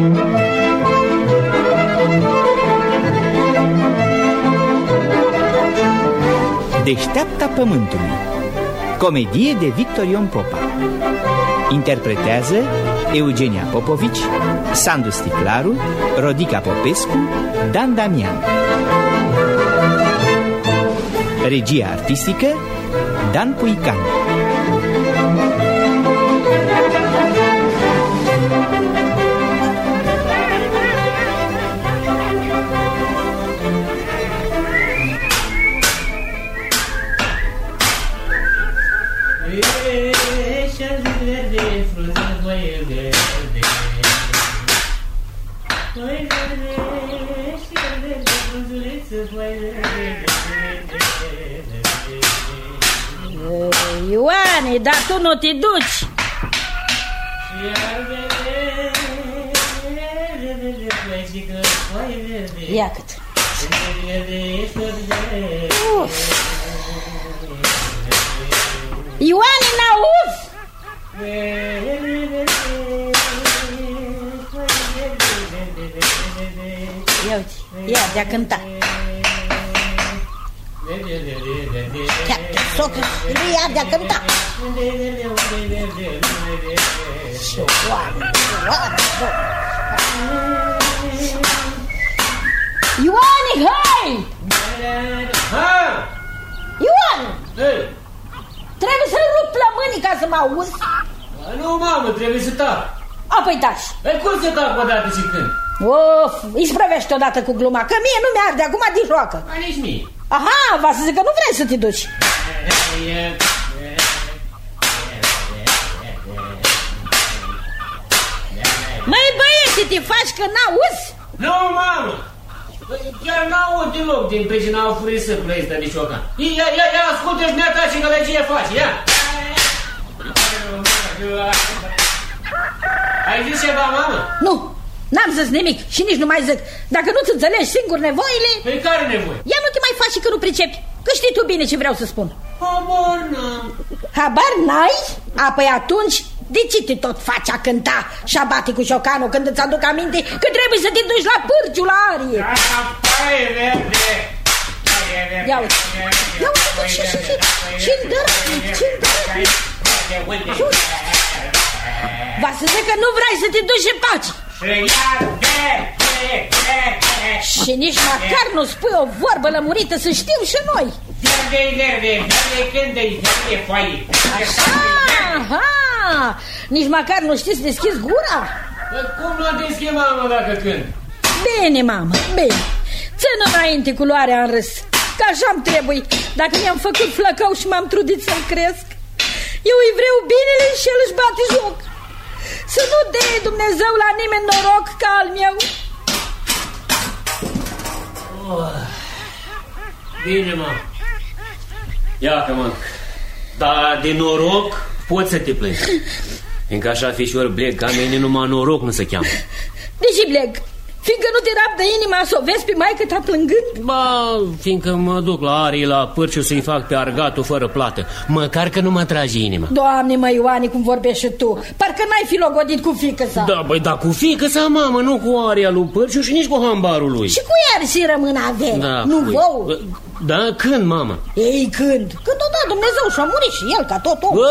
Deșteapta Pământului. Comedie de Victor Ion Popa. Interpretează Eugenia Popovici, Sandu Sticlaru, Rodica Popescu, Dan Damian. Regia artistică Dan Puican. Ioane, dar tu nu te duci. Ia cât. Ioane, n-auzi? Ia uite, ia de-a cânta. Socă, ia de-a cânta. Ioane, hai! Ioane! Trebuie să rup plămânii ca să mă auzi. Nu, mamă, trebuie să tac. Apoi taci. Cum să tac odată și când? Of, îi sprăvești odată cu gluma, că mie nu mi-arde acum din joacă. Nici mie. Aha, va să zic că nu vrei să te duci. Măi băieți, te faci că n-auzi? Nu, mamă! Chiar n-aud deloc din pricina afurisăcului ăsta de ciocan. Ia, ascultă-și neata și gălăgie faci, ia! Ai zis ceva, mamă? Nu, n-am zis nimic și nici nu mai zic. Dacă nu-ți înțelegi singur nevoile... Păi care nevoie? Ia nu te mai faci și că nu pricepi, că știi tu bine ce vreau să spun. Habar n-am. Habar n-ai? Apoi atunci, de ce te tot faci a cânta și a bate cu ciocanul când îți aduc aminte că trebuie să te duci la pârciu, la arie? Paie verde. Ia uite, ce-mi dărăi. Va să zic că nu vrei să te duci în pace. Și nici măcar nu spui o vorbă lămurită să știm și noi. Verde, când-i foaie. Aha, nici măcar nu știi să deschizi gura? Cum nu o deschid, mamă, dacă când? Bine, mamă, bine. Țin înainte culoarea în râs, că așa-mi trebuie. Dacă mi-am făcut flăcău și m-am trudit să-l cresc, eu îi vreau binele și el își bate joc. Să nu dea Dumnezeu la nimeni noroc ca al meu. Bine, mă. Ia că mă. Dar de noroc poți să te plângi. Fiindcă așa fișor bleg ca mine, numai noroc nu se cheamă. De ce bleg? Fiindcă nu te rabdă inima să o vezi pe maică ta plângând? Ba, fiindcă mă duc la arii, la pârciu să-i fac pe argatul fără plată. Măcar că nu mă trage inima. Doamne, mă, Ioane, cum vorbești și tu. Parcă n-ai fi logodit cu fiică-sa. Da, băi, da, cu fiică-sa, mamă, nu cu aria lui pârciu și nici cu hambarul lui. Și cu ea și rămân avere, da, nu vouă? Da, când, mamă? Ei, când? Când o da Dumnezeu și-a murit și el, ca tot om.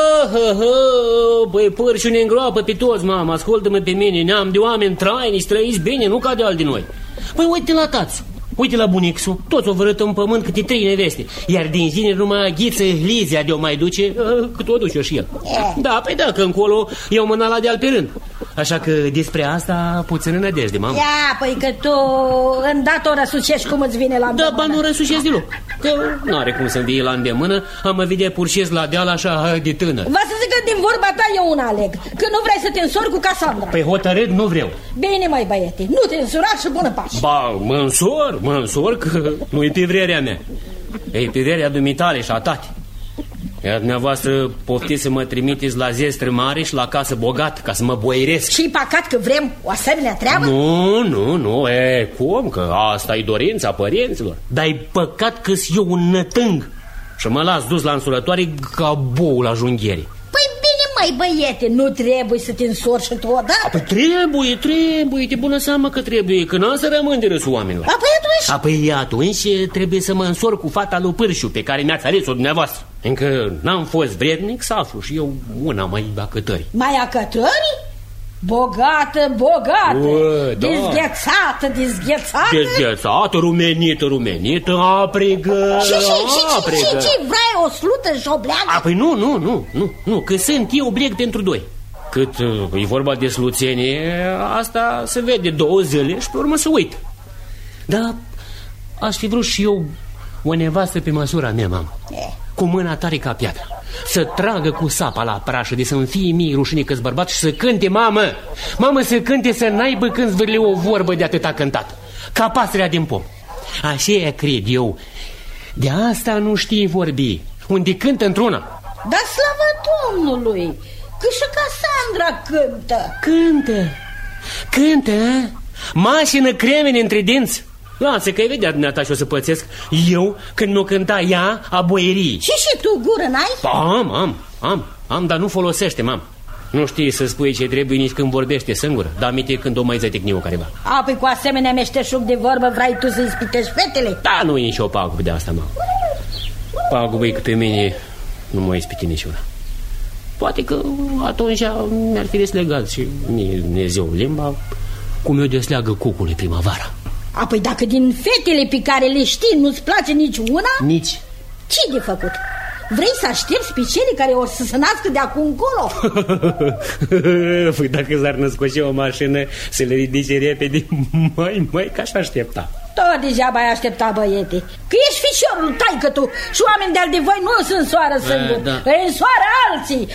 Băi, pârciu ne îngroapă pe toți, mamă, ascultă-mă pe mine, neam de oameni trainici, trăiți bine, nu ca de al din noi. Păi, uite la tați, uite la bunicsul, toți o vărât în pământ câte 3 neveste, iar din zile numai Ghiță Lizia de-o mai duce, cât o duce și el. Da, păi da, că încolo eu mâna la de-al pe rând. Așa că despre asta puțin în nădejde, mamă. Ia, păi că tu îndată o răsucești cum îți vine la îndemână. Da, ba nu răsucesc deloc, că n-are cum să-mi vie la îndemână, am vede purșesc la deal așa de tânăr. Va să zic că din vorba ta eu una aleg, că nu vrei să te însori cu Casandra. Păi hotărât nu vreau. Bine, mai băiete, nu te însura și bună pace. Ba, mă însor că nu-i pe vrerea mea, e pe vrerea dumitale și a tate. Iar dumneavoastră poftiți să mă trimiteți la zestre mare și la casă bogat, ca să mă boieresc. Și-i păcat că vrem o asemenea treabă? Nu, cum? Că asta e dorința părinților. Dar-i păcat că-s eu un nătâng și mă las dus la însurătoare ca bou la junghiere. Păi bine, Păi băiete, nu trebuie să te însori și tu odată? Păi trebuie, de bună seamă că trebuie, că n-am să rămân de râsul oamenilor. Apoi atunci trebuie să mă însor cu fata lui Pârșiu, pe care mi-ați ales-o dumneavoastră. Încă n-am fost vrednic să aflu și eu una mai acătării. Mai acătării? Bogată, da. Dezghețată, rumenită, aprigă. Și vrei o slută și o bleagă? Păi nu, că sunt eu bleg pentru doi. Cât e vorba de sluțenie, asta se vede 2 zile și pe urmă se uită. Dar aș fi vrut și eu o nevastă pe măsura mea, mamă, cu mâna tare ca piatră, să tragă cu sapa la prașă, de să-mi fie mie rușine că-s bărbat și să cânte, mamă, să cânte, să n-aibă când zvârle o vorbă de atâta cântat, ca pasărea din pom. Așa cred eu. De asta nu știi vorbi. Unde cântă într-una. Dar slavă Domnului, că și Casandra Cântă, mașină cremene între dinți. Lasă că-i vedea dumneata și o să pățesc eu când nu cânta ea a boierii. Și tu gură n-ai? Am, dar nu folosește, mam. Nu știi să spui ce trebuie nici când vorbește singură. Dar aminte când o mai zătecni-o careva. Păi cu asemenea meșteșug de vorbă vrei tu să-i spitești fetele? Da, nu e nici o pagubă de asta, mam. Pagubă e că pe mine nu mă ispiti niciuna. Poate că atunci mi-ar fi deslegat și mie Dumnezeu limba cum eu desleagă cucului primăvara. Păi dacă din fetele pe care le știi nu-ți place nici una? Nici. Ce de făcut? Vrei să aștepți pe cele care o să se nască de acum încolo? Păi dacă s-ar născoși o mașină să le ridice repede, mai că aș aștepta. Tot degeaba ai aștepta, băiete, că ești ficiorul taică tu și oameni de-al de voi nu se însoară singuri, îi însoară alții,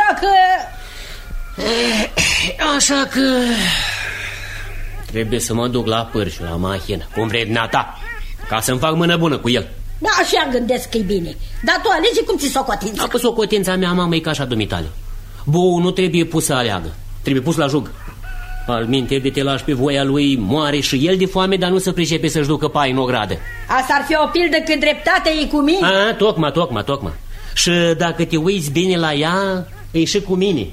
Așa că trebuie să mă duc la Pârșu, la mahină, cum vrei dumneata, ca să-mi fac mână bună cu el. Da, așa gândesc că-i bine. Dar tu alegi cum ți socotința. Apă socotința mea, mamă, e ca așa dumitale. Bou nu trebuie pus să aleagă, trebuie pus la jug. Alminteri de te lași pe voia lui, moare și el de foame, dar nu se pricepe să-și ducă pai în ogradă. Asta ar fi o pildă când dreptatea e cu mine. Tocmai. Și dacă te uiți bine la ea, e și cu mine.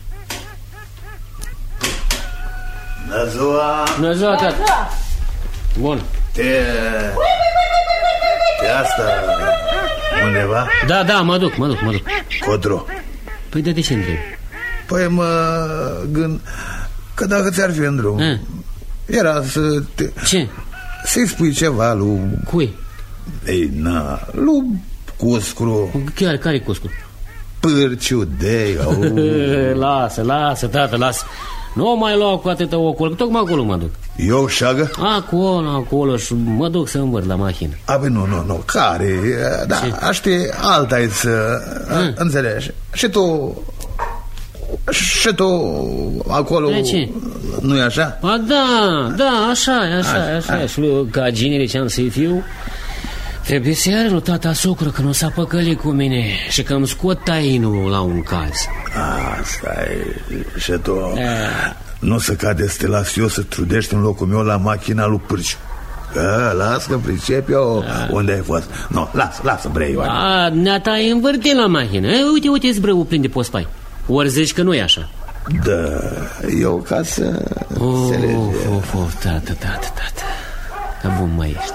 Bună ziua, tata. Bun. Te asta undeva? Da, mă duc. Cotro. Păi de ce întrebi? Păi mă gând că dacă ți-ar fi în drum era să te... Ce? Să-i spui ceva lui... Cui? Ei, lui Cuscru. Chiar, care-i Cuscru? Pârciu de... Lasă, tată, lasă. Nu mai luau cu atâta ocol, că tocmai acolo mă duc. Eu șagă? Acolo și mă duc să învârt la mașină. Păi nu, care? Da, aștie alta e să... Înțelegi? Și tu acolo... De ce? Nu-i așa? Da, așa. Și ca ginele ce-am să-i fiu, trebuie să iară lui tata socră că nu s-a păcălit cu mine și că îmi scot tainul la un caz. Asta e. Și tu nu se cade să te las eu să trudești în locul meu la machina lui Pârciu. Las că pricep eu unde ai fost. Nu, lasă brei. Neata e învârtit la mașină. Uite zbrăul plin de pospai. Ori zici că nu e așa. Da, eu ca să tată. Dar bun mai ești.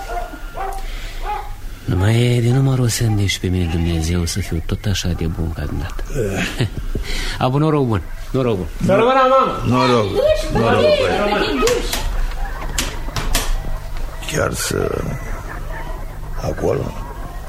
Numai e de numărul să îndești pe mine Dumnezeu să fiu tot așa de bun ca dumneata. Noroc bun. Să rămână, mamă. Noroc. Chiar să... acolo?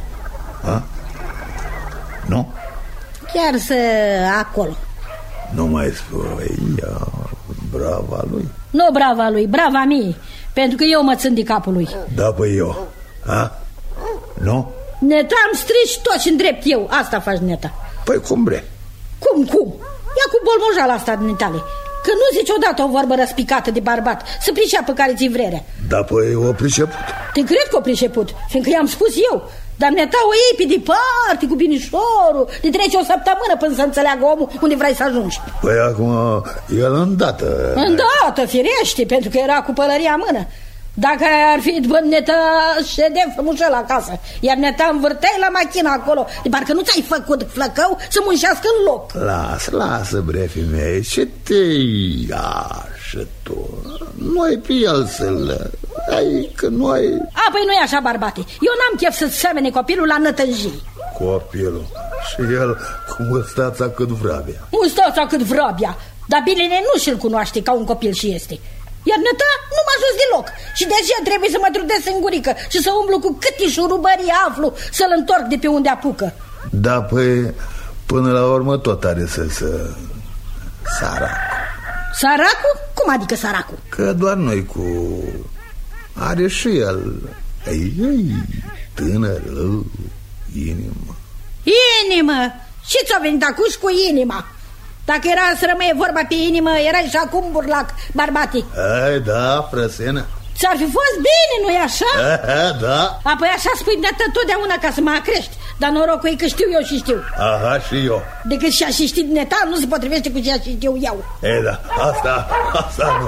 Nu? Chiar să acolo. Nu mai spui, brava lui. Nu brava lui, brava mie. Pentru că eu mă țin de capul lui. Da, păi eu. Nu? Neta, am strici toți în drept eu. Asta faci, neta. Păi cum bre? Cum? Ia cu bolmojala asta din tale. Că nu zici odată o vorbă răspicată de bărbat. Să priceapă care ți-i vrerea. Da, păi o priceput. Te cred că o priceput, fiindcă i-am spus eu. Dar neta o iei pe departe cu binișorul. De trece o săptămână până să înțeleagă omul unde vrei să ajungi. Păi acum el îndată. Îndată, firește, pentru că era cu pălăria în mână. Dacă ar fi după neta, ședem frumușel acasă, iar neta învârteai la machina acolo. De parcă nu ți-ai făcut flăcău să muncească în loc. Lasă, brefii mei, ce te-i așa tu? Noi pe el să-l... Adică noi... Păi nu e așa, barbate. Eu n-am chef să-ți semene copilul la nătăjii. Copilul? Și el cu mustața cât vrabia. Mustața cât vrabia. Dar Bilene nu și-l cunoaște ca un copil și este. Iar năta nu m-a ajuns deloc. Și de aceea trebuie să mă trudesc în gurică și să umblu cu câte șurubării aflu să-l întorc de pe unde apucă. Da, păi, până la urmă tot are să săracul. Săracul? Cum adică săracul? Că doar noi cu... Are și el... Ei, tânăr, inimă. Inimă? Și ți-a venit acuși cu inima? Dacă era să rămâie vorba pe inimă, erai și acum burlac, barbate. Da, frăsenă. Ți-ar fi fost bine, nu-i așa? Da. Apoi așa spui de totdeauna ca să mă acrești. Dar norocul e că știu eu și știu. Aha, și eu. Decât și-a și știt neta, nu se potrivește cu ce-a și știu eu. Da, asta nu.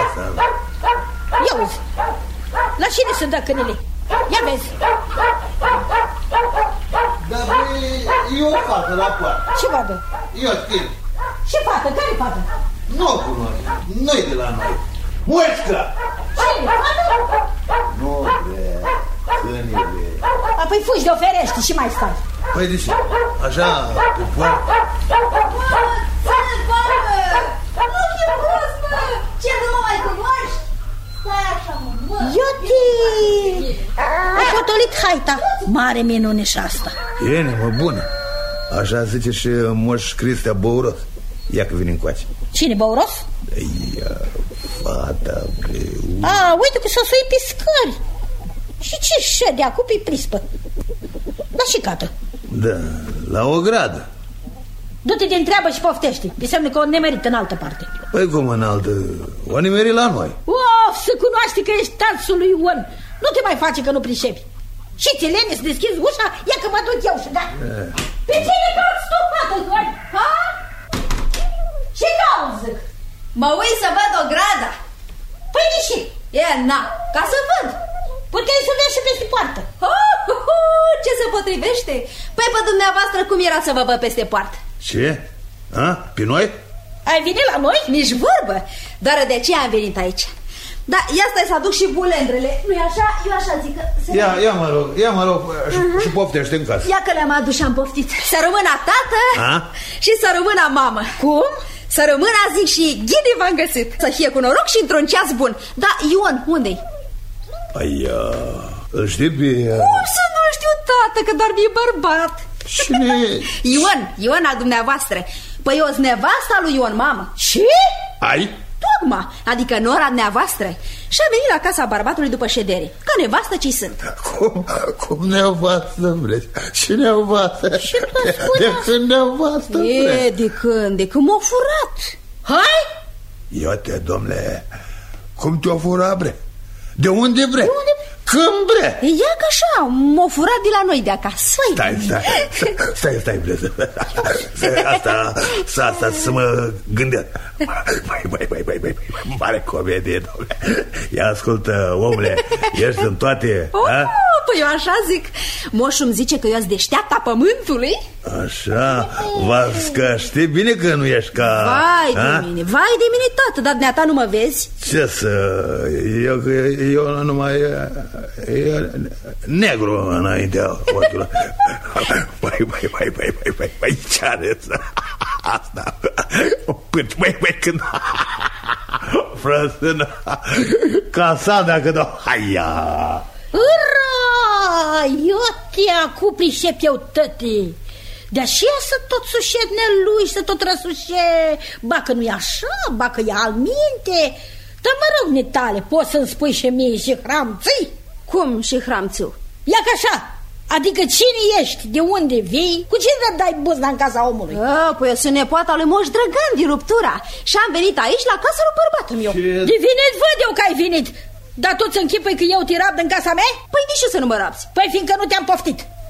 Ia uzi, la cine se dă câinele? Ia vezi. Da, băi, e o fată la poartă. Ce vadă? Eu știu. Ce fată? Care fată? Nu o cunosc, nu-i de la noi. Mușcă! Cine? Fată? Nu, bre, câinele. Apoi fugi de-o ferește și mai stai. Păi de ce? Așa, pe poartă? Nu-mi prost, mă! Ce nu mă mai cunoști? Stai așa, mă! Iute! Ai potolit haita. Mare minune și asta. Inimă bună. Așa zice și Moș Cristea Băuros. Ia că vine încoace. Cine, Băuros? Ia, fata, bre. Uite că s-o sui pe scări. Și ce ședea cu pe prispă? Da și cată. Da, la o gradă. Du-te din treabă și poftește. De semne că o nemerit în altă parte. Păi cum în altă? O nimeri la noi. Se cunoaște că ești tațul lui Ion. Nu te mai face că nu pricepi. Și ți lene să deschizi ușa? Ia că mă duc eu și da. Pe cine cauți tu, fată, Ion? Ha? Ce cauți? Mă uit să văd o grada. Păi de ce? Ca să văd. Puteai să vezi și peste poartă. Ce se potrivește? Păi pe dumneavoastră cum era să vă văd peste poartă? Ce? Pe noi? Ai venit la noi? Nici vorbă. Doar de ce am venit aici. Da, ia stai să aduc și bulendrele. Nu-i așa? Eu așa zic că... Ia mă rog și poftește în casă. Ia că le-am adus și am poftit. Să rămână tată și să rămână mamă. Cum? Să rămână, zic, și ghini v-am găsit. Să fie cu noroc și într-un ceas bun. Da, Ion, unde-i? Păi, îl știi pe... Cum să nu știu, tată, că doar mi-e bărbat. Cine? Ion al dumneavoastră. Păi eu-s nevasta lui Ion, mamă. Ce? Ai? Tocma, adică nora dumneavoastră. Și am venit la casa bărbatului după ședere. Ca nevastă ce-i sunt. Cum nevastă vreți? Și nevastă? De când nevastă vreți? De când m-a furat. Hai? Ia-te, domnule, cum te-o fura, bre? De unde bre? Când bre? Ia că așa, m-a furat de la noi de acasă. Stai, bre. Asta să mă gândesc. Băi, mare comedie, domnule. Ia ascultă, omule, ești în toate. Păi eu așa zic. Moșul îmi zice că eu-s deșteapta pământului. Așa, vas că știi bine că nu ești ca... Vai de mine, tată, dar dumneata nu mă vezi? Ce să... Eu numai... negru înaintea ochilor. Băi, ce are asta? Băi, când... Frăsână, casada când o... Haia! Ura! Eu te-acu pricep eu, tăti. De aceea să tot suședne lui și să tot răsușe. Ba că nu-i așa, ba că e al minte. Dar mă rog, netale, poți să-mi spui și mie și hramții? Cum și hramțiu? Ia că așa, adică cine ești, de unde vii, cu cine dai buzna în casa omului? Păi eu sunt nepoata lui Moș Drăgan din Ruptura și am venit aici la casa lui bărbatul meu. De venit văd eu că ai venit. Dar tu ți închipui că eu te rabd în casa mea? Păi de ce să nu mă rabzi? Păi fiindcă nu te-am poftit.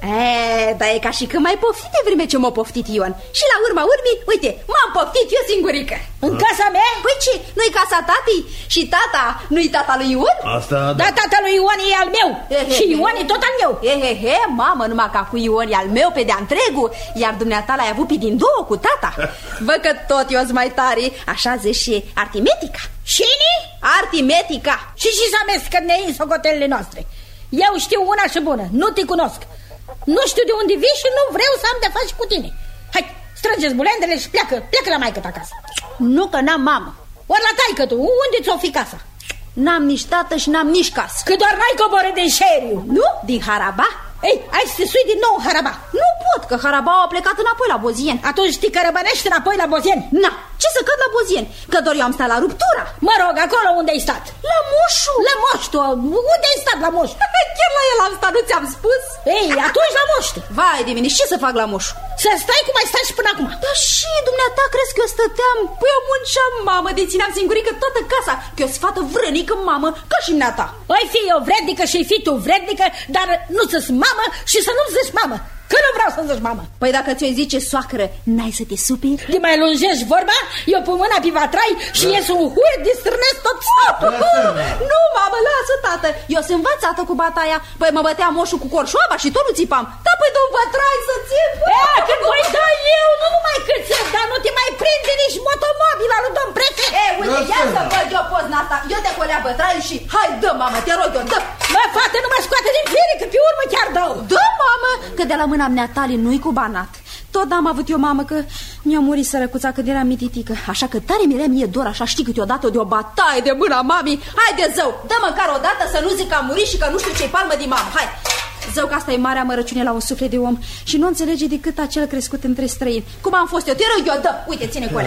Dar e ca și când mai poftit de vreme ce m-a poftit Ion. Și la urma urmii, uite, m-am poftit eu singurică. În casa mea? Păi ce, nu-i casa tatii? Și tata nu-i tata lui Ion? Asta... Da, tata lui Ion e al meu. Și Ion e tot al meu. Mamă, numai ca cu Ion e al meu pe de-a întregul. Iar dumneata l-ai avut pe din două cu tata. Văd că tot eu-s mai tare. Așa zici și Artimetica. Cine? Artimetica. Și să amestecă în socotelele noastre. Eu știu una și bună, nu te cunosc. Nu știu de unde vii și nu vreau să am de-a face cu tine. Hai, strângeți bulendele și pleacă la maică-ta acasă. Nu că n-am mamă. Ori la taică tu, unde ți-o fi casa? N-am nici tată și n-am nici casă. Că doar n-ai coborât din șeriu. Nu? Din Haraba? Ei, hai să te sui din nou Haraba. Nu pot, că Haraba a plecat înapoi la Bozien. Atunci te cărăbănești înapoi la Bozien? Na, ce să cad la Bozien? Că doar eu am stat la ruptura. Mă rog, acolo unde ai stat? La Moșu. La Moș, tu, unde ai stat la Moș? Chiar la el am stat, nu ți-am spus? Ei, atunci la Moș. Vai de mine, ce să fac la Moșu? Să stai cum ai stat și până acum. Dar și dumneata crezi că eu stăteam? Păi eu munceam, mamă, de țineam singurică toată casa. Că eu sfată vrănică, mamă, ca și dumneata. Păi fi eu vrednică și fi tu vrednică, dar nu să-ți mamă și să nu-mi zici mamă. Că nu vreau să-mi zici mamă. Păi dacă ți-o zice soacră, n-ai să te superi? De mai lungești vorba, eu pe mâna pe vatrai și ies un huie de strânesc tot satul. Nu, mamă, lasă, tată. Eu sunt învățată cu bataia. Păi mă bătea moșul cu corșoaba și tot nu țipam. Da, păi domn vatrai să țip. Când voi da eu, nu numai cât țip, dar nu te mai prinde nici motomobila lui domn prefect. Uite, ia să văd eu pozna asta. Eu te colea bătraiul și hai, dă, mamă, te rog eu, dă. Mă, fată, nu mă scoate din fire, că pe urmă chiar dau. Dă, mamă, că de la mâna mea tale nu-i cu banat. Tot n-am avut eu, mamă, că mi-a murit sărăcuța când eram mititică. Așa că tare mi-era mie dor, așa știi, câteodată de o bataie de mâna mamii. Hai de zău, dă măcar o dată să nu zic că am murit și că nu știu ce-i palmă din mamă. Hai, zău că asta e marea mărăciune la un suflet de om și nu înțelege decât acel crescut între străini. Cum am fost eu, te rog eu, dă, uite, ține cu alea.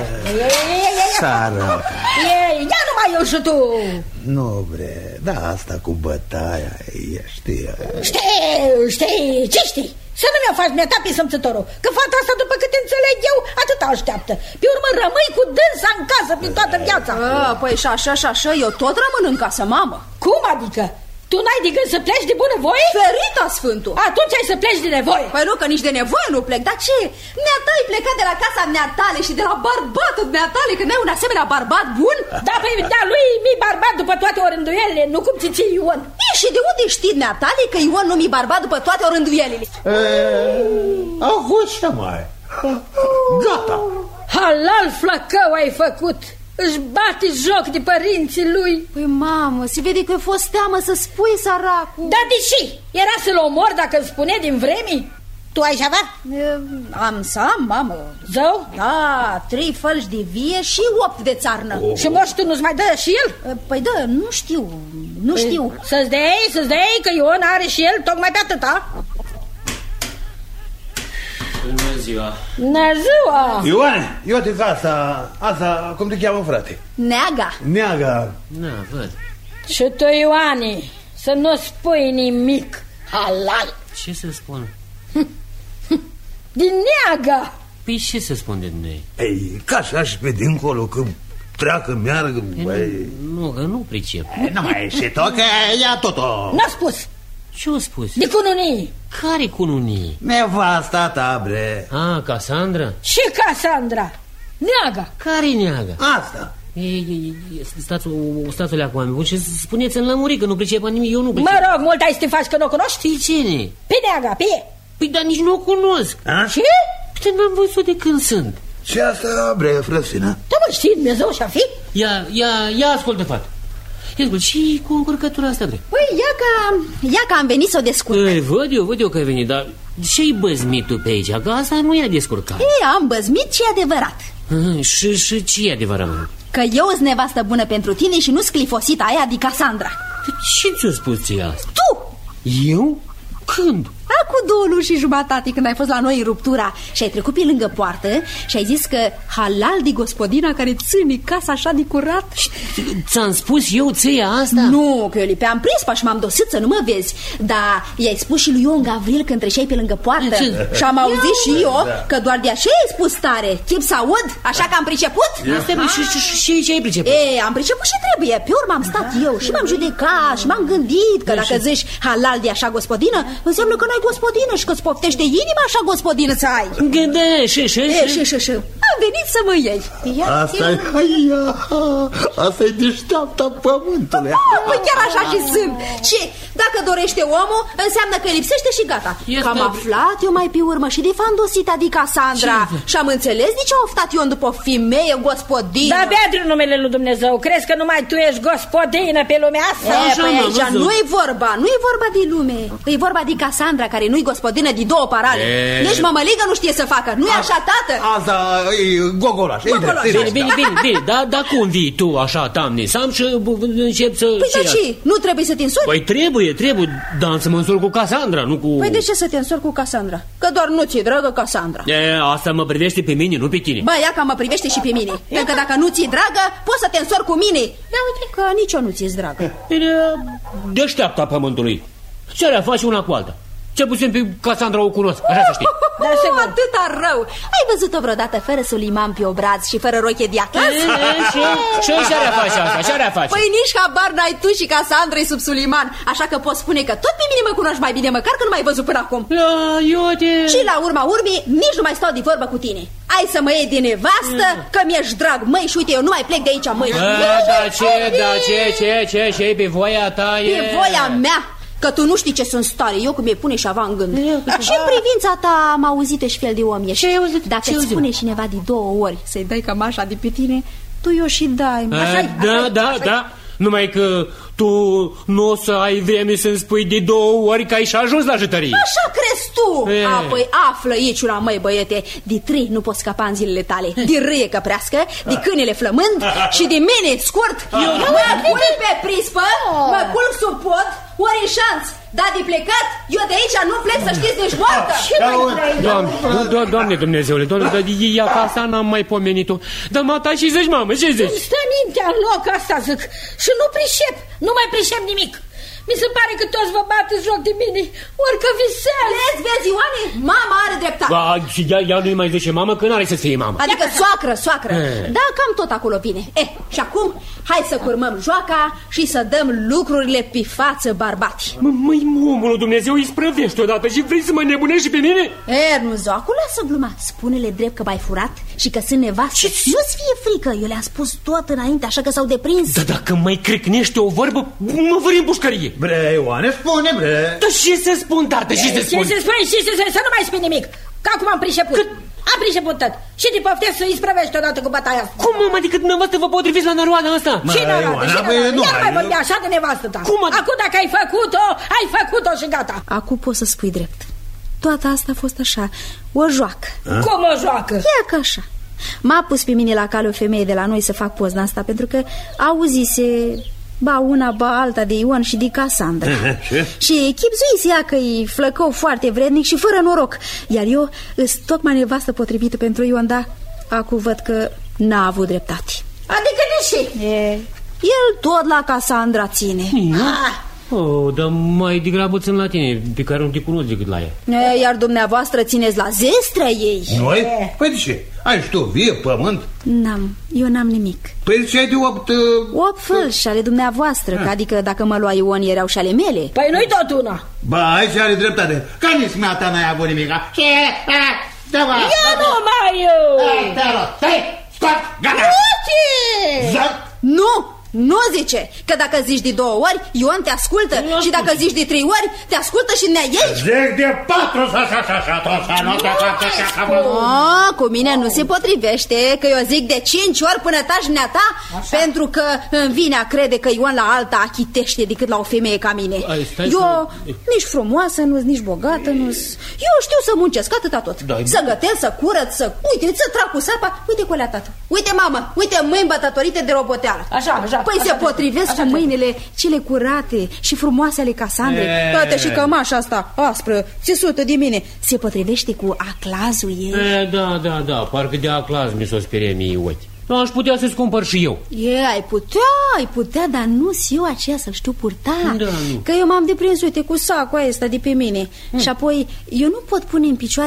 Sără. Ia numai eu și tu. Nu, bre, da, asta cu bătaia, știi. Știi, ce știi? Să nu mi-o faci mea pe sămțătorul, că fata asta, după cât înțeleg eu, atât așteaptă. Pe urmă rămâi cu dânsa în casă prin toată viața. Păi și așa, eu tot rămân în casă, mamă. Cum adică? Tu n-ai de gând să pleci de bunăvoie? Ferita, Sfântul. Atunci ai să pleci de nevoie. Păi nu, că nici de nevoie nu plec. Dar ce? Neata ai plecat de la casa neatale și de la bărbatul neatale, că n-ai un asemenea barbat bun? Da, păi, da, lui mi barbat după toate orânduielile, nu cum ți ții Ion. Și de unde știi, neatale, că Ion nu mi barbat după toate orânduielile? Așa mai. Gata. Halal flăcău ai făcut. Își bate joc de părinții lui. Păi mamă, se vede că a fost teamă să spui, săracul. Da, de ce? Era să-l omor dacă îl spune din vremii? Tu ai ceva? Am să am, mamă. Zău? Da, 3 fălci de vie și 8 de țarnă. Și moștul nu-ți mai dă și el? Păi da, nu știu. Să-ți dei, că Ion are și el tocmai pe atâta. Bună ziua. Bună ziua. Ioane, eu te asta, cum te cheamă, frate? Neaga. Na, văd. Și tu, Ioane, să nu spui nimic. Halal. Ce să spun? Din Neaga. Păi ce să spun de noi? Ei, ca așa și pe dincolo, că treacă, meargă. Nu, că nu pricep. Nu mai e și tot, că ia tot-o. N-a spus. Ce-o spus? De cununii. Care cununii? Nevasta ta, bre. Cassandra? Și Cassandra. Neaga. Care Neaga? Asta. Stați-o leacă, oameni buni, și spuneți în lămurit că nu pricepă nimic, eu nu pricep. Mă rog, mult ai să te faci că nu o cunoști? Pe cine? Pe Neaga, pe e. Păi, dar nici nu o cunosc. Ce? Păi, n-am văzut de când sunt. Și asta, bre, frățină? Da, mă, știi Dumnezeu și-a fi? Ia ascultă, fată. Și cu încurcătura asta, bre. Păi, ia că am venit să o descurc. Păi, văd eu că ai venit, dar ce-ai băzmit tu pe aici? Că asta nu e descurcat. Am băzmit și adevărat. Și ce e adevărat, mă? Că eu sunt nevastă bună pentru tine și nu sclifosita aia de Cassandra. Ce ți-a spus ție asta? Tu! Eu? Când? Acum 2 luni și jumătate, când ai fost la noi în ruptura și ai trecut pe lângă poartă și ai zis că halal de gospodina care ține casa așa de curat. Ți-am spus eu ție asta? Nu, că eu lipeam prispa și m-am dosit să nu mă vezi. Dar i-ai spus și lui Ion Gavril când treceai pe lângă poartă. Și am auzit și eu că doar de așa ai spus tare. Chip să aud, așa că am priceput. Și ce ai priceput? Am priceput și trebuie. Pe urmă am stat eu și m-am judecat și m-am gândit că dacă zici halal de așa gospodină, înseamnă că n-ai gospodină gospodină și că-ți poftește inima, așa gospodină să ai. Și. Am venit să mă iei. Asta e deșteapta pământului. Păi chiar așa și sunt. Ce? Dacă dorește omul, înseamnă că lipsește și gata. Că am aflat eu mai pe urmă și de Fandosita di Casandra. Și am înțeles de ce a oftat Ion după o femeie gospodină. Da, Beatru, numele lui Dumnezeu, crezi că numai tu ești gospodină pe lumea asta? Păi aici nu-i vorba de lume. E vorba de Casandra, care nu-i gospodină de două parale. Nici mămăligă nu știe să facă. Nu-i așa, tată? Asta e gogolaș. Bine, dar cum vii tu așa, Tamne? Sam și încep să... Păi de ce? Nu trebuie să te însori? Păi trebuie, dar să mă însor cu Casandra, nu cu... Păi de ce să te însori cu Casandra? Că doar nu ți-e dragă Casandra. Asta mă privește pe mine, nu pe tine. Bă, ia că mă privește și pe mine. Pentru că dacă nu ți-e dragă, poți să te însori cu mine. Ia uite că nici eu nu ți-e dragă. Bine, deșteapta pământului. Ce-ar face una cu alta? Cel puțin pe Casandra o cunosc, așa să știi. Atâta rău. Ai văzut-o vreodată fără suliman pe obraz și fără roche de atlas? Și ce-ar face asta? Ce-ar face? Păi nici habar n-ai tu și Casandra sub suliman. Așa că poți spune că tot pe mine mă cunoști mai bine, măcar că nu m-ai văzut până acum. Și la urma urmii, nici nu mai stau de vorbă cu tine. Ai să mă iei de nevastă, că mi-ești drag, măi, și uite, eu nu mai plec de aici, măi. Ce e pe voia ta? Pe voia mea. Că tu nu știi ce sunt stare, eu cum mi-e pune și ava în gând. Și în privința ta am auzit și fel de om ești. Dacă îți spune cineva de 2 ori să-i dai cămașa de pe tine, tu i-o și dai. Da. Numai că tu nu o să ai vreme să-mi spui de 2 ori că ai și ajuns la jătărie. Așa crezi tu? Păi află, iciula, măi, băiete. De 3 nu poți scapa în zilele tale. De râie căprească, de câinele flămând și de mene scurt. Mă culc pe prispă, mă culc sub pod, ori în șanț. Dar de plecat, eu de aici nu plec, să știți, de-și moartă. Doamne Dumnezeule, dar e acasă, n-am mai pomenit-o. Dar mata și zici, mamă, ce zici? Stă mintea în loc, asta zic. Și nu pricep, nu mai pricep nimic. Mi se pare că toți vă bateți joc de mine, ori că visez. Vezi, Ioane, mama are dreptate. Ea nu-i mai zice mamă, că n-are să fie mamă. Adică soacră. Da, cam tot acolo vine. Și acum, hai să curmăm joaca și să dăm lucrurile pe față, barbati. Măi, omul Dumnezeu, îi sprăvești odată și vrei să mă nebunești și pe mine? Nu, Zoacu, lasă gluma. Spune-le drept că m-ai furat și că sunt nevastă. Nu-ți fie frică, eu le-am spus tot înainte, așa că s-au deprins. Dar dacă mai cricnește o vorbă, mă vări în pușcărie. Bre, Ioane, spune, bre. Dar ce să spun, tată, ce să spun? Să nu mai spui nimic, că acum am priceput. Am priceput tot. Și te poftesc să îi sprăvești odată cu bătaia asta. Cum, mă, adică dumneavoastră vă potriviți la năroada asta? Și năroadă. Iar mai vorbi așa de nevastă ta. Acum dacă ai făcut-o și gata. Acum poți să spui drept. Toată asta a fost așa, o joacă. Cum o joacă? Ia că așa. M-a pus pe mine la cale o femeie de la noi să fac pozna asta, pentru că auzise ba una, ba alta de Ion și de Casandra. Și chipzuise ea că-i flăcău foarte vrednic și fără noroc. Iar eu îs tocmai nevastă potrivită pentru Ion, dar acum văd că n-a avut dreptate. Adică de ce? El tot la Casandra ține. Dar mai degrabă țin la tine, pe care nu te cunosc decât la ea. Iar dumneavoastră țineți la zestrea ei. Noi? Păi de ce? Ai și tu vie, pământ? Eu n-am nimic. Păi ce ai de 8... 8 fălși ale dumneavoastră, că adică dacă mă lua Ion erau și ale mele. Păi nu-i tot una. Ba, aici are dreptate. Ca nici mea n-ai avut nimica. Ce? Eu nu mai eu. Te rog, stai, scot, gata. Nu! Nu zice că dacă zici de 2 ori, Ion te ascultă. Și dacă zici de 3 ori, te ascultă și ne iei. Zic de 4 cu mine nu se potrivește, că eu zic de 5 ori până taci neata. Pentru că îmi vine a crede că Ion la alta achitește decât la o femeie ca mine. Eu nici frumoasă, nu-s nici bogată, nu-s... Eu știu să muncesc, atâta tot. Să gătesc, să curăț, să trag cu sapa. Uite cu alea, tată. Uite, mamă, uite mâini bătătorite de roboteală. Așa. Păi se potrivesc cu mâinile cele curate și frumoase ale Casandrei. Toate și cămașa asta aspră, țesută de mine, se potrivește cu aclazul ei. Da, parcă de aclaz mi s-o sperie mie ochi. Aș putea să-ți cumpăr și eu. Ai putea, dar nu-s eu aceea să-l știu purta. Că eu m-am deprins, uite, cu sacul ăsta de pe mine. Și apoi eu nu pot pune în picioare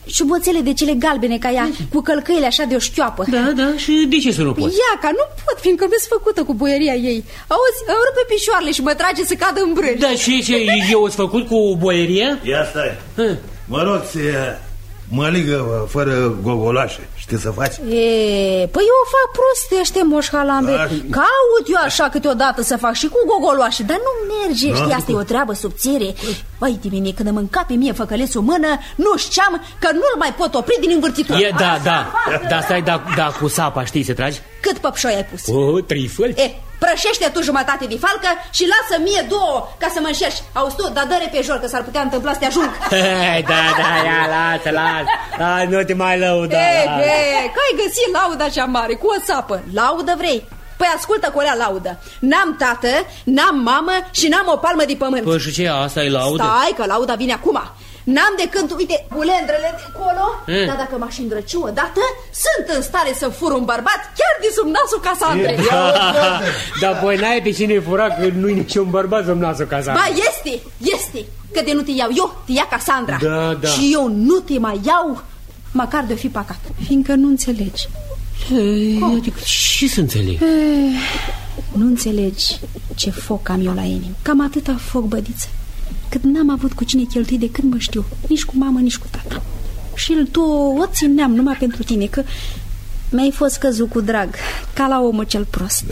Șuboțele de cele galbene ca ea, cu călcăile așa de o șchioapă. Da, și de ce să nu poți? Ia, ca nu pot, fiindcă mi-s făcută cu boieria ei. Auzi, îmi rupe picioarele și mă trage să cadă în brânci. Da, și ce eu ați făcut cu boieria? Ia stai. Mă rog, măligă fără gogolașe. Știi să faci? Păi eu o fac prostește, Moș Halambe. Caut eu așa câteodată să fac și cu gogoloașe, dar nu merge, știi, asta e o treabă subțire. Vai de mine, când îmi încape mie făcălețul în mână, nu știam că nu-l mai pot opri din învârtitură. Da, stai, da, cu sapa știi să tragi? Cât păpșoi ai pus? 3 făli. Prășește tu jumătate de falcă și lasă mie 2 ca să mă înșerci. Auzi tu, dar dă-re pe jor, că s-ar putea întâmpla să te ajung. Da, ia, lasă, nu te mai lăuda. Că ai găsit lauda cea mare, cu o sapă. Laudă vrei? Păi ascultă cu alea laudă. N-am tată, n-am mamă și n-am o palmă de pământ. Păi și ce, asta e laudă? Stai că lauda vine acum. N-am de când, uite, bulendrele de acolo. Dar dacă m-aș îndrăci odată, sunt în stare să fur un bărbat chiar de sub nasul Casandrei. Dar păi n-ai pe cine fura, că nu-i niciun bărbat sub nasul Casandrei. Ba, este, că de nu te iau eu, te ia Casandra. Da. Și eu nu te mai iau, măcar de-o fi păcat, fiindcă nu înțelegi. Adică ce să înțeleg? Nu înțelegi ce foc am eu la inimă. Cam atâta foc, bădiță, cât n-am avut cu cine cheltui de când mă știu, nici cu mamă, nici cu tata. Și o țineam numai pentru tine, că mi-ai fost căzut cu drag, ca la omul cel prost.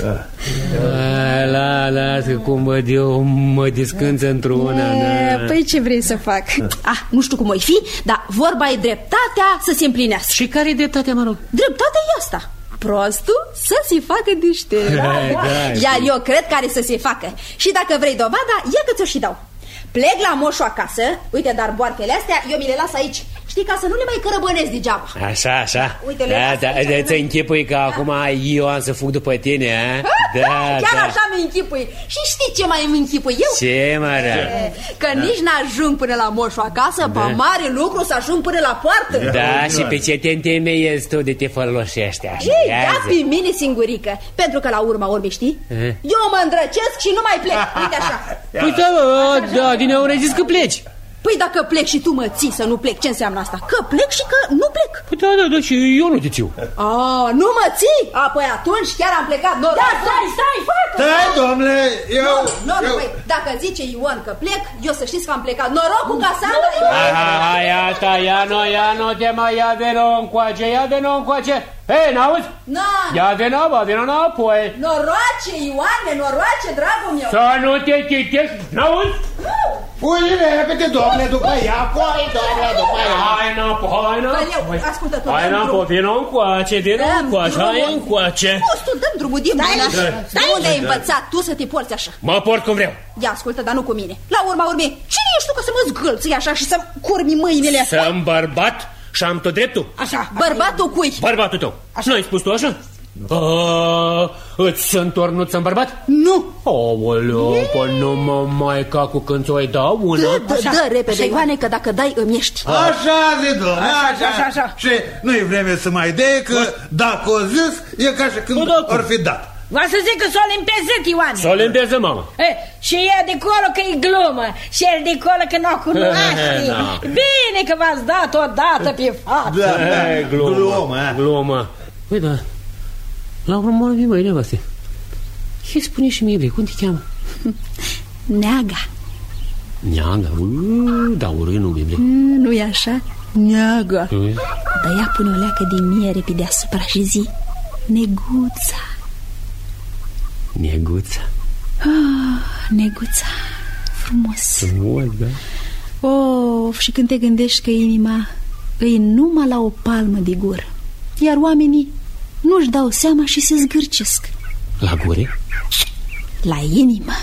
Lasă cum văd eu, mă descânță într-una. Păi ce vrei să fac? Nu știu cum o fi, dar vorba e dreptatea să se împlinească. Și care e dreptatea, mă rog? Dreptatea e asta: prostul să se facă deștept. Iar eu cred care să se facă. Și dacă vrei dovada, ia că ți-o și dau. Plec la moșul acasă, uite, dar boarfele astea eu mi le las aici. Știi, ca să nu le mai cărăbănesc degeaba. Așa. Uite, le ți închipui că acum eu am să fug după tine, a? Chiar așa mi închipui. Și știi ce mai îmi închipui eu? Ce, mără? Că nici n-ajung până la moșul acasă, ba mare lucru să ajung până la poartă. Da, și pe ce te întemeiezi tu de te folosești așa? Ia pe mine singurică, pentru că la urma urmei, știi? Eu mă îndrăcesc și nu mai plec, uite așa. Păi da, din ori ai zis că pleci. Păi dacă plec și tu mă ții să nu plec, ce înseamnă asta? Că plec și că nu plec. Păi da, și eu nu te țiu. Nu mă ții? Păi atunci chiar am plecat. Da, stai, facă! Stai, domnule, eu... Păi, dacă zice Ion că plec, eu să știți că am plecat. Noroc cu Casandra! Hai, asta, ia nu te mai ia veno încoace. Hei, n-auzi? Ia veno înapoi. Noroace, Ioane, noroace, dragul meu. Să nu te chitești, n-auzi? Pune repede, domnule, după ea. Hai înapoi. Ascultă tu, hai înapoi, vino încoace. Hai încoace. Tu dăm drumul din mână. De unde ai învățat tu să te porți așa? Mă port cum vreau. Ia, ascultă, dar nu cu mine. La urma urmei, cine ești tu că să mă zgâlții așa și să-mi curmi mâinile? Sunt bărbat și am tot dreptul. Așa, bărbatul cui? Bărbatul tău. Nu ai spus tu așa? Îți sunt tornuț în bărbat? Nu. Aoleu, păi nu mă mai ca cu când ți-o-i dau una. Dă repede, Ioane, că dacă dai îmi ești. Așa zi, domnule, așa. Și nu-i vreme să mai dea, că dacă o zis, e ca și când or fi dat. Va să zic că s-o limpezit, Ioane. S-o limpeză, mamă. Și e de acolo că e glumă. Și el de acolo că n-o cunoaște. Bine că v-ați dat odată pe față. Glumă. Păi da, la urmă vii mai nevastă. Ce spune și mie, cum te cheamă? Neaga. Neaga? Da, urât nume, bre. Nu-i așa? Neaga. Dar ea pune o leacă de miere pe deasupra și zi: Neguța. Neguța? Neguța. Frumos, da. Și când te gândești că inima îi numai la o palmă de gură, iar oamenii nu-și dau seama și se zgârcesc. La gure? La inimă.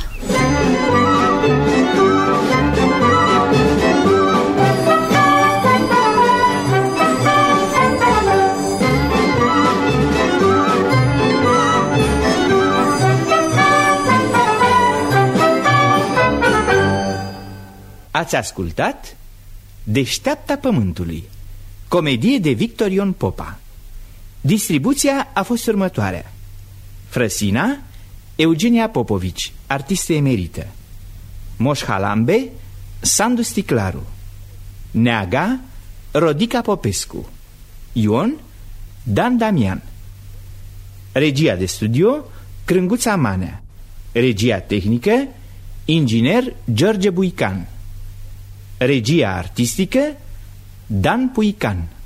Ați ascultat Deșteapta Pământului, comedie de Victor Ion Popa. Distribuția a fost următoarea: Frăsina, Eugenia Popovici, artistă emerită; Moș Halambe, Sandu Sticlaru; Neaga, Rodica Popescu. Ion Dan Damian. Regia de studio Crânguța Manea. Regia tehnică inginer George Buican. Regia artistică Dan Puican.